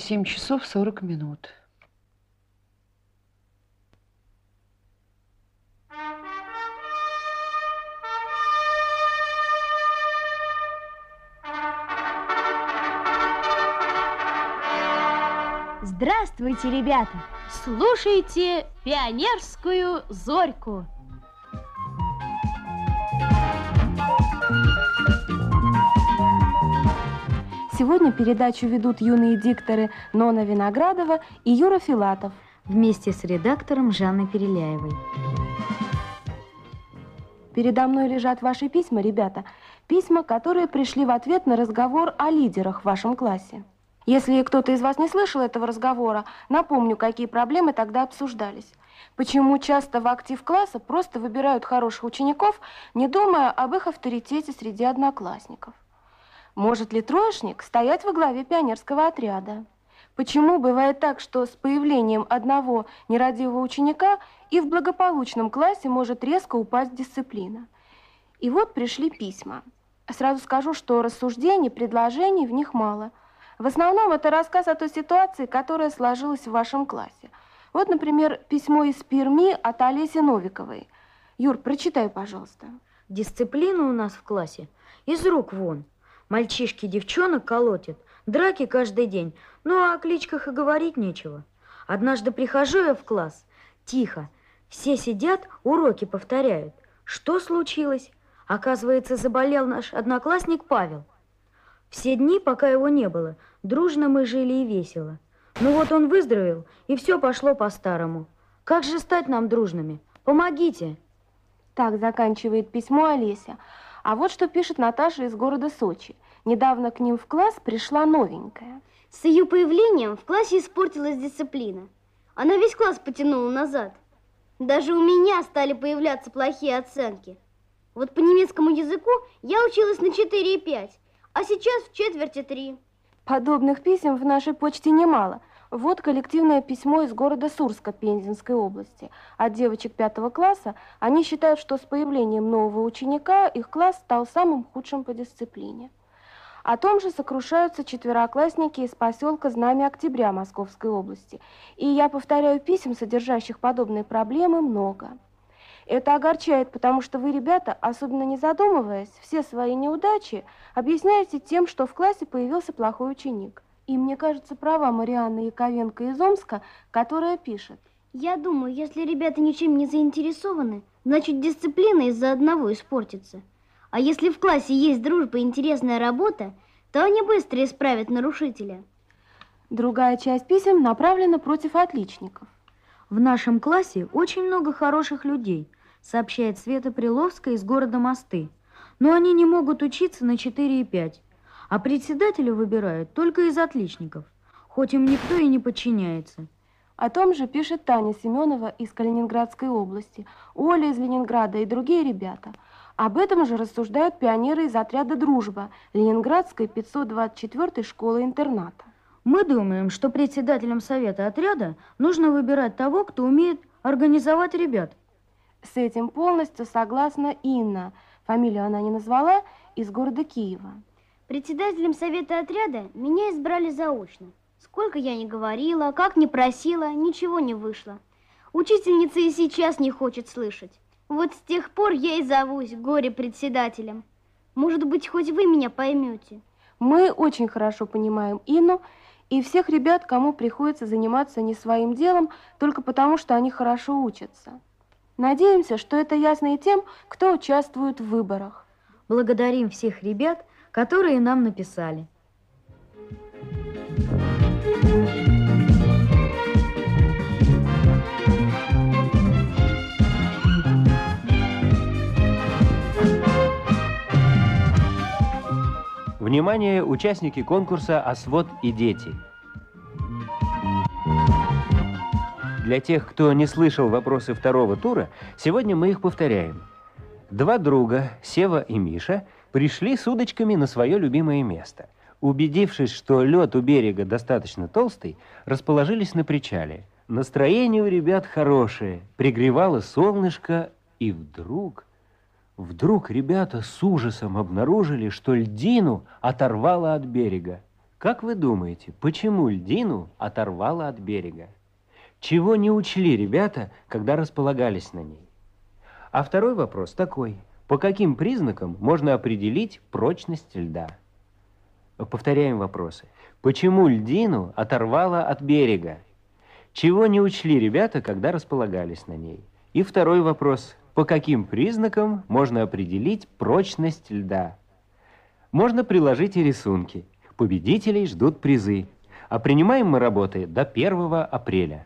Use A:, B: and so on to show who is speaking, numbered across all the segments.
A: 7 часов 40 минут.
B: Здравствуйте, ребята! Слушайте пионерскую зорьку.
C: Сегодня передачу ведут юные дикторы Нона Виноградова и Юра Филатов
D: вместе с редактором Жанной Переляевой.
C: Передо мной лежат ваши письма, ребята. Письма, которые пришли в ответ на разговор о лидерах в вашем классе. Если кто-то из вас не слышал этого разговора, напомню, какие проблемы тогда обсуждались. Почему часто в актив класса просто выбирают хороших учеников, не думая об их авторитете среди одноклассников. Может ли троечник стоять во главе пионерского отряда? Почему бывает так, что с появлением одного нерадивого ученика и в благополучном классе может резко упасть дисциплина? И вот пришли письма. Сразу скажу, что рассуждений, предложений в них мало. В основном это рассказ о той ситуации, которая сложилась в вашем классе. Вот, например, письмо из Перми от Олеси Новиковой. Юр, прочитай, пожалуйста.
D: Дисциплина у нас в классе из рук вон. Мальчишки девчонок колотят, драки каждый день, ну а о кличках и говорить нечего. Однажды прихожу я в класс, тихо, все сидят, уроки повторяют. Что случилось? Оказывается, заболел наш одноклассник Павел. Все дни, пока его не было, дружно мы жили и весело. Ну вот он выздоровел, и все пошло по-старому. Как же стать нам дружными? Помогите.
C: Так заканчивает письмо Олеся. А вот что пишет Наташа из города Сочи. Недавно к ним в класс пришла новенькая.
E: С ее появлением в классе испортилась дисциплина. Она весь класс потянула назад. Даже у меня стали появляться плохие оценки. Вот по немецкому языку я училась на 4,5, а сейчас в четверти 3.
C: Подобных писем в нашей почте немало. Вот коллективное письмо из города Сурска Пензенской области. От девочек 5 класса. Они считают, что с появлением нового ученика их класс стал самым худшим по дисциплине. О том же сокрушаются четвероклассники из поселка Знамя Октября Московской области. И я повторяю, писем, содержащих подобные проблемы, много. Это огорчает, потому что вы, ребята, особенно не задумываясь, все свои неудачи объясняете тем, что в классе появился плохой ученик. И мне кажется, права Марианна Яковенко из Омска, которая пишет.
E: Я думаю, если ребята ничем не заинтересованы, значит дисциплина из-за одного испортится. А если в классе есть дружба и интересная работа, то они быстро исправят нарушителя.
C: Другая часть писем направлена против отличников.
D: В нашем классе очень много хороших людей, сообщает Света Приловская из города Мосты. Но они не могут учиться на 4,5. А председателя выбирают только из отличников, хоть им никто и не подчиняется.
C: О том же пишет Таня Семенова из Калининградской области, Оля из Ленинграда и другие ребята. Об этом же рассуждают пионеры из отряда «Дружба» Ленинградской 524-й школы-интерната.
D: Мы думаем, что председателем совета отряда нужно выбирать того, кто умеет организовать ребят.
C: С этим полностью согласна Инна, фамилию она не назвала, из города Киева.
E: Председателем совета отряда меня избрали заочно. Сколько я ни говорила, как ни просила, ничего не вышло. Учительница и сейчас не хочет слышать. Вот с тех пор я и зовусь горе-председателем. Может быть, хоть вы меня поймете.
C: Мы очень хорошо понимаем Инну и всех ребят, кому приходится заниматься не своим делом, только потому, что они хорошо учатся. Надеемся, что это ясно и тем, кто участвует в выборах.
D: Благодарим всех ребят, которые нам написали.
F: Внимание, участники конкурса «Освод и дети». Для тех, кто не слышал вопросы второго тура, сегодня мы их повторяем. Два друга, Сева и Миша, пришли с удочками на свое любимое место. Убедившись, что лед у берега достаточно толстый, расположились на причале. Настроение у ребят хорошее, пригревало солнышко, и вдруг ребята с ужасом обнаружили, что льдину оторвало от берега. Как вы думаете, почему льдину оторвало от берега? Чего не учли ребята, когда располагались на ней? А второй вопрос такой. По каким признакам можно определить прочность льда? Повторяем вопросы. Почему льдину оторвало от берега? Чего не учли ребята, когда располагались на ней? И второй вопрос. По каким признакам можно определить прочность льда? Можно приложить и рисунки. Победителей ждут призы. А принимаем мы работы до 1 апреля.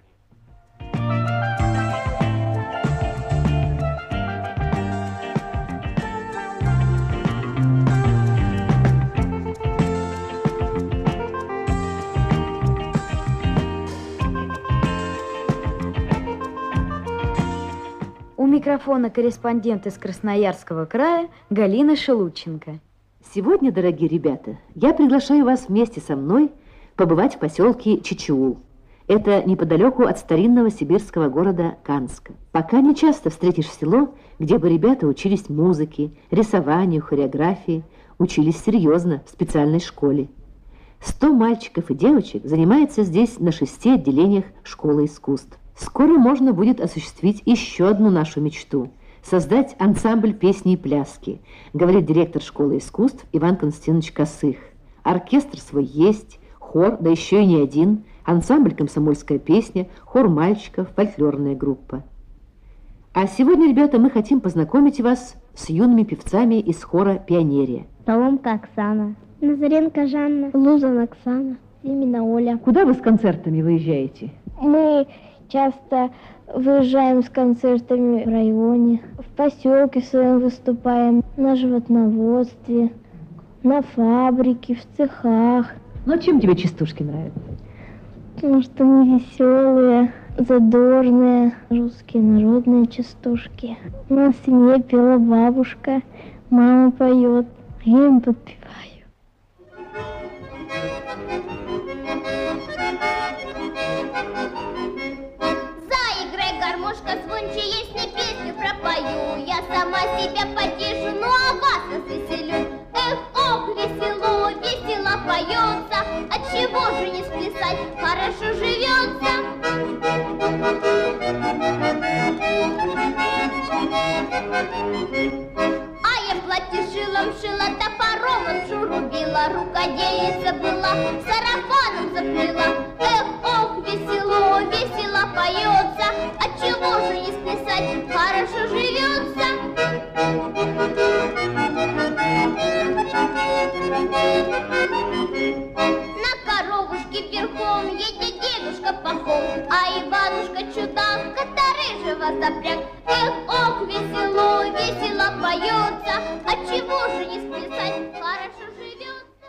D: У микрофона корреспондент из Красноярского края Галина Шелудченко.
A: Сегодня, дорогие ребята, я приглашаю вас вместе со мной побывать в поселке Чичуул. Это неподалеку от старинного сибирского города Канска. Пока не часто встретишь село, где бы ребята учились музыке, рисованию, хореографии, учились серьезно в специальной школе. 100 мальчиков и девочек занимаются здесь на 6 отделениях школы искусств. Скоро можно будет осуществить еще одну нашу мечту – создать ансамбль песни и пляски, говорит директор школы искусств Иван Константинович Косых. Оркестр свой есть, хор, да еще и не один, ансамбль «Комсомольская песня», хор мальчиков, фольклорная группа. А сегодня, ребята, мы хотим познакомить вас с юными певцами из хора «Пионерия».
E: Соломка Оксана, Назаренко Жанна, Лузан Оксана, Зимина Оля.
A: Куда вы с концертами выезжаете?
E: Мы часто выезжаем с концертами в районе, в поселке своем выступаем, на животноводстве, на фабрике, в цехах.
A: Ну, а чем тебе частушки нравятся?
E: Потому что они веселые, задорные, русские народные частушки. У нас в семье пела бабушка, мама поет, а я им подпеваю.
G: Заиграй, гармошка, звонче, если песню пропою. Я сама себя потишу, ну а вас развеселю. Эх, ох, весело, весело поется. Отчего же не сплясать, хорошо живется. А я платье шила, топором обшу рубила, рукодельница была, сарафаном заплела. Эх, ох, весело, весело поется, отчего же не сплясать, хорошо живется. На коровушке верхом едет дедушка пахом, а Иванушка чудак, который же вас запряг. Эх, ох, весело, весело поется, отчего же не сплясать, хорошо живется.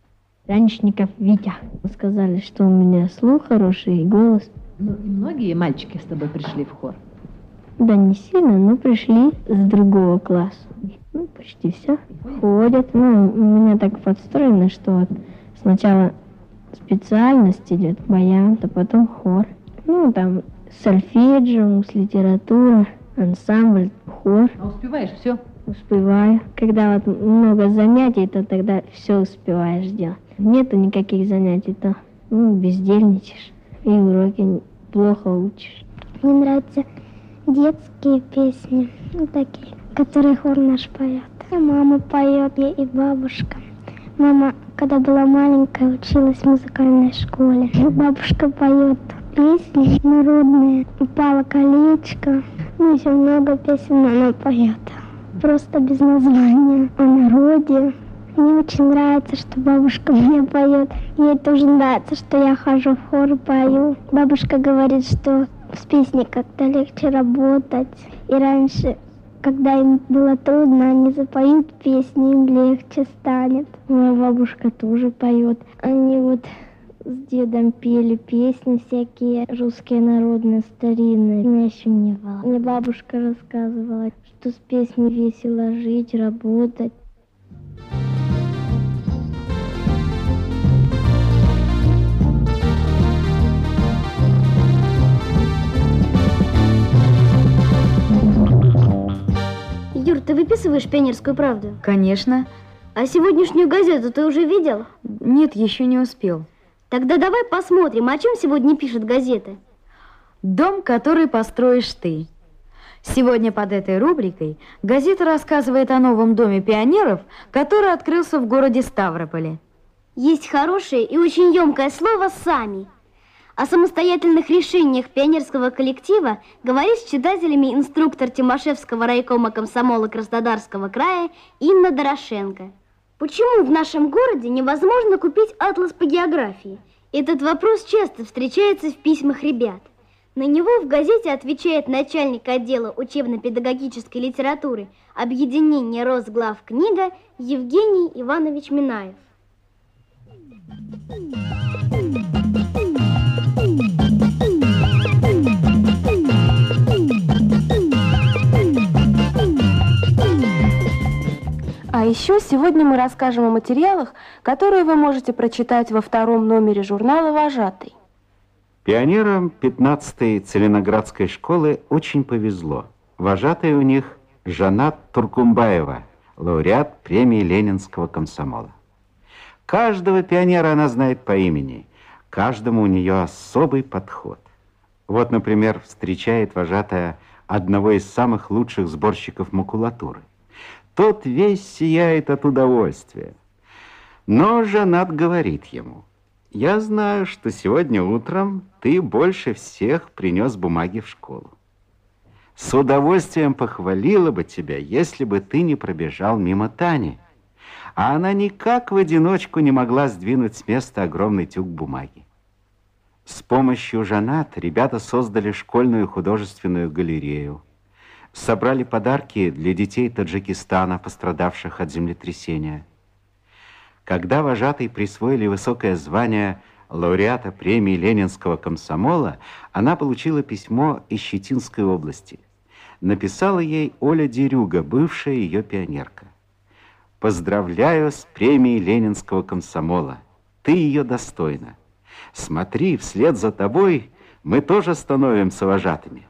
E: Раньшников Витя. Сказали, что у меня слух хороший и голос.
A: Ну, и многие мальчики с тобой пришли в хор.
E: Да не сильно, но пришли с другого класса. Ну, почти все ходят. Ну, у меня так подстроено, что вот сначала специальность идет баян, а потом хор. Ну, там сольфеджио, литература, ансамбль, хор.
A: А успеваешь все?
E: Успеваю. Когда вот много занятий, то тогда все успеваешь делать. Нету никаких занятий, то бездельничаешь. И уроки плохо учишь.
H: Мне нравятся детские песни, такие, которые хор наш поет. И мама поет, и бабушка. Мама, когда была маленькая, училась в музыкальной школе. Бабушка поет песни народные. «Упало колечко». Ну, еще много песен она поет. Просто без названия. О народе. Мне очень нравится, что бабушка мне поет. Ей тоже нравится, что я хожу в хор и пою. Бабушка говорит, что с песней как-то легче работать. И раньше, когда им было трудно, они запоют песни, им легче станет. Моя бабушка тоже поет. Они вот с дедом пели песни всякие, русские народные, старинные. Меня еще не было. Мне бабушка рассказывала, что с песней весело жить, работать.
E: Юр, ты выписываешь «Пионерскую правду»?
D: Конечно.
E: А сегодняшнюю газету ты уже видел?
D: Нет, еще не успел.
E: Тогда давай посмотрим, о чем сегодня пишут газеты.
D: Дом, который построишь ты. Сегодня под этой рубрикой газета рассказывает о новом доме пионеров, который открылся в городе Ставрополе.
E: Есть хорошее и очень емкое слово «сами». О самостоятельных решениях пионерского коллектива говорит с читателями инструктор Тимошевского райкома комсомола Краснодарского края Инна Дорошенко. Почему в нашем городе невозможно купить атлас по географии? Этот вопрос часто встречается в письмах ребят. На него в газете отвечает начальник отдела учебно-педагогической литературы объединения Росглавкнига Евгений Иванович Минаев.
C: А еще сегодня мы расскажем о материалах, которые вы можете прочитать во втором номере журнала «Вожатый».
I: Пионерам 15-й Целиноградской школы очень повезло. Вожатая у них Жанат Туркумбаева, лауреат премии Ленинского комсомола. Каждого пионера она знает по имени, каждому у нее особый подход. Вот, например, встречает вожатая одного из самых лучших сборщиков макулатуры. Тот весь сияет от удовольствия. Но Жанат говорит ему: «Я знаю, что сегодня утром ты больше всех принес бумаги в школу. С удовольствием похвалила бы тебя, если бы ты не пробежал мимо Тани. А она никак в одиночку не могла сдвинуть с места огромный тюк бумаги». С помощью Жанат ребята создали школьную художественную галерею, собрали подарки для детей Таджикистана, пострадавших от землетрясения. Когда вожатые присвоили высокое звание лауреата премии Ленинского комсомола, она получила письмо из Щетинской области. Написала ей Оля Дерюга, бывшая ее пионерка. «Поздравляю с премией Ленинского комсомола. Ты ее достойна. Смотри, вслед за тобой мы тоже становимся вожатыми».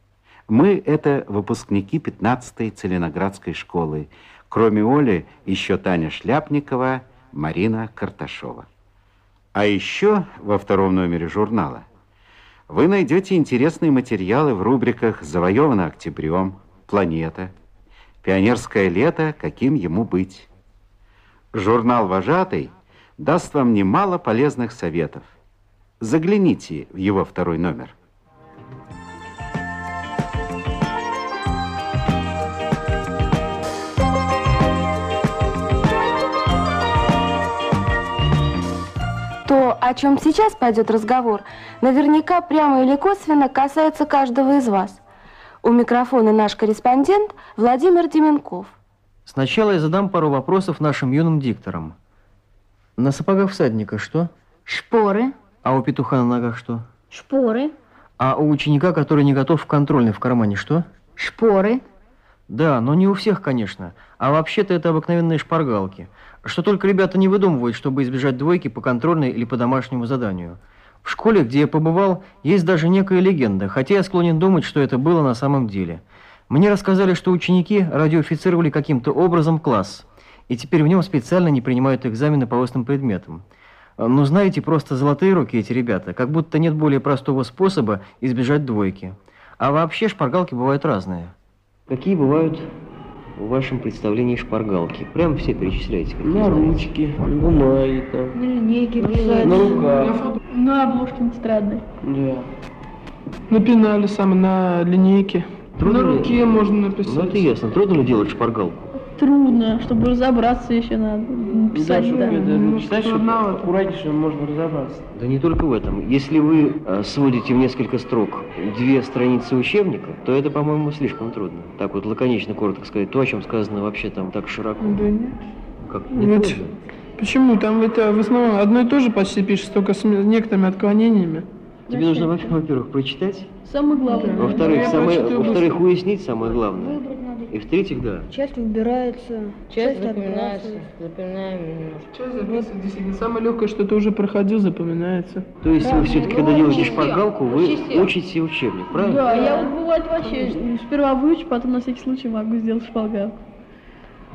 I: Мы – это выпускники 15-й Целиноградской школы. Кроме Оли, еще Таня Шляпникова, Марина Карташова. А еще во втором номере журнала вы найдете интересные материалы в рубриках «Завоевано октябрем», «Планета», «Пионерское лето. Каким ему быть». Журнал «Вожатый» даст вам немало полезных советов. Загляните в его второй номер.
C: То, о чем сейчас пойдет разговор, наверняка прямо или косвенно касается каждого из вас. У микрофона наш корреспондент Владимир Деменков.
J: Сначала я задам пару вопросов нашим юным дикторам. На сапогах всадника что?
D: Шпоры.
J: А у петуха на ногах что?
E: Шпоры.
J: А у ученика, который не готов к контрольной, в кармане что?
D: Шпоры.
J: Да, но не у всех, конечно. А вообще-то это обыкновенные шпаргалки. Что только ребята не выдумывают, чтобы избежать двойки по контрольной или по домашнему заданию. В школе, где я побывал, есть даже некая легенда, хотя я склонен думать, что это было на самом деле. Мне рассказали, что ученики радиофицировали каким-то образом класс, и теперь в нем специально не принимают экзамены по устным предметам. Ну, знаете, просто золотые руки эти ребята, как будто нет более простого способа избежать двойки. А вообще шпаргалки бывают разные.
F: Какие бывают в вашем представлении шпаргалки? Прям все перечисляйте.
K: На ручки, бумаги там.
B: На линейке писать.
K: На руках.
B: На обложке тетрадной.
K: Да. На пенале самое, на линейке.
F: Трудно
K: на
F: ли?
K: руке можно написать.
F: Ну это ясно. Трудно ли делать шпаргалку?
B: Трудно, чтобы разобраться еще надо. Писать,
K: да.
B: да.
K: Читать, чтобы аккуратнейше можно разобраться.
F: Да не только в этом. Если вы сводите в несколько строк 2 страницы учебника, то это, по-моему, слишком трудно. Так вот лаконично, коротко сказать, то, о чем сказано вообще там так широко.
K: Да нет.
F: Как не
K: Ведь
F: трудно?
K: почему? Там это в основном одно и то же почти пишется, только с некоторыми отклонениями.
F: Тебе нужно, во-первых, прочитать,
B: Самое главное.
F: во-вторых, уяснить самое главное. И в-третьих, да.
L: Часть выбирается, часть запоминается.
K: Запоминаем немножко. Часть записывается, действительно. Самое легкое, что ты уже проходил, запоминается.
F: То есть вы все-таки, когда делаете шпаргалку, вы учите учебник, правильно?
B: Да, я вот бывает вообще сперва выучу, потом на всякий случай могу сделать шпаргалку.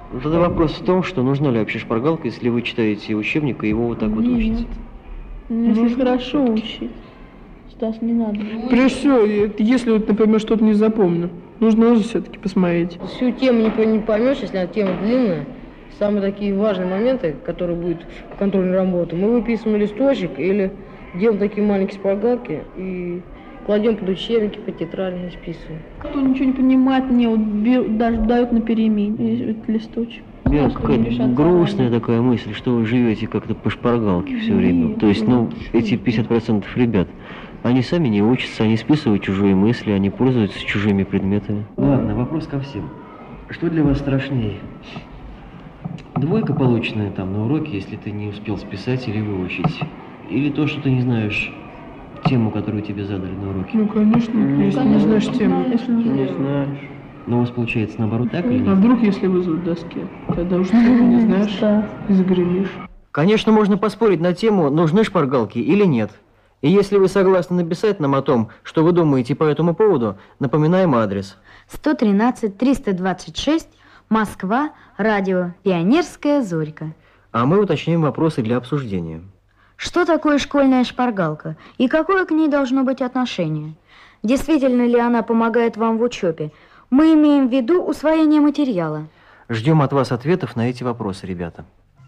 J: Тогда вопрос в том, что нужна ли вообще шпаргалка, если вы читаете учебник и его вот так вот учите.
B: Если хорошо учить, Стас, не надо.
K: Прежде всего, если, вот, например, что-то не запомнил, нужно уже все-таки посмотреть.
L: Всю тему не поймешь, если она тема длинная. Самые такие важные моменты, которые будут в контрольной работе, мы выписываем листочек или делаем такие маленькие шпаргалки и кладем под учебники, под тетради, списываем.
B: Кто ничего не понимает, мне вот даже дают на перемене этот листочек.
J: Вера, какая-то грустная такая мысль, что вы живете как-то по шпаргалке все время. То есть, эти 50% ребят, они сами не учатся, они списывают чужие мысли, они пользуются чужими предметами. Ладно, вопрос ко всем. Что для вас страшнее? Двойка, полученная там на уроке, если ты не успел списать или выучить? Или то, что ты не знаешь тему, которую тебе задали на уроке?
K: Ну, конечно, если не знаешь тему.
J: Не знаешь. Но у вас получается наоборот так или нет?
K: А вдруг, если вызовут доске, тогда уж ты не знаешь и загремишь.
J: Конечно, можно поспорить на тему, нужны шпаргалки или нет. И если вы согласны написать нам о том, что вы думаете по этому поводу, напоминаем адрес.
D: 113-326, Москва, радио «Пионерская зорька».
J: А мы уточняем вопросы для обсуждения.
D: Что такое школьная шпаргалка и какое к ней должно быть отношение? Действительно ли она помогает вам в учебе? Мы имеем в виду усвоение материала.
J: Ждем от вас ответов на эти вопросы, ребята.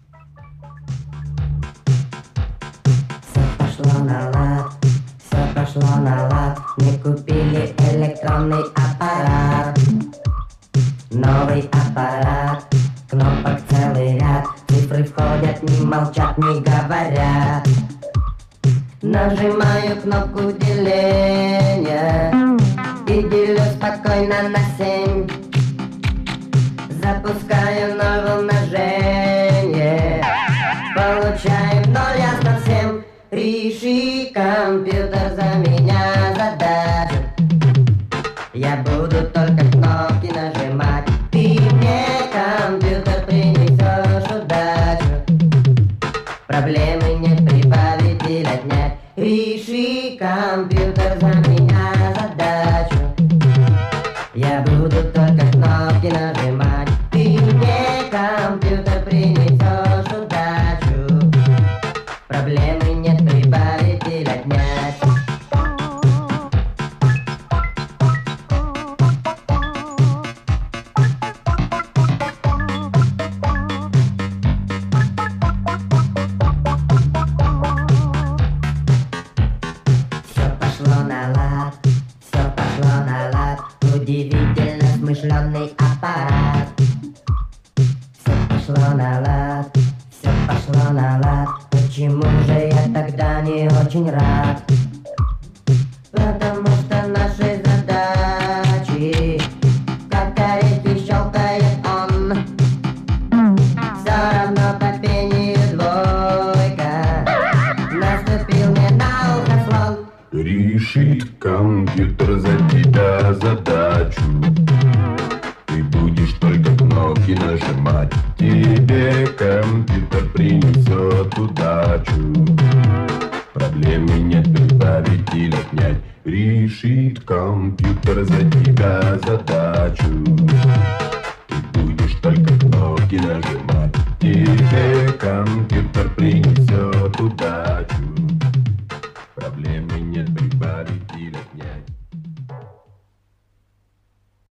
M: Все пошло на лад, мы купили электронный аппарат. Новый аппарат, кнопок целый ряд, цифры входят, не молчат, не говорят. Нажимаю кнопку деления и делю спокойно на 7. Запускаю новое умножение, получаем 0, ясно всем. Реши, компьютер, за меня задачу. Я буду только кнопки нажимать. Ты мне, компьютер, принесешь удачу. Проблемы нет, прибавить или отнять. Реши, компьютер, за меня задачу. Я буду только кнопки нажимать. Ты мне, компьютер, принесешь удачу. Проблемы нет, прибавить или отнять. Удивительно смышленый аппарат. Все пошло на лад. Почему же я тогда не очень рад? Потому что наши задачи, как орехи щелкает он. Все равно по пению двойка. Наступил мне на ухо слон.
N: Решит компьютер за тебя задачу. Ты будешь только кнопки нажимать. Тебе компьютер принесет удачу. Проблемы нет, прибавить или отнять. Решит компьютер за тебя задачу. Ты будешь только кнопки нажимать. Тебе компьютер принесет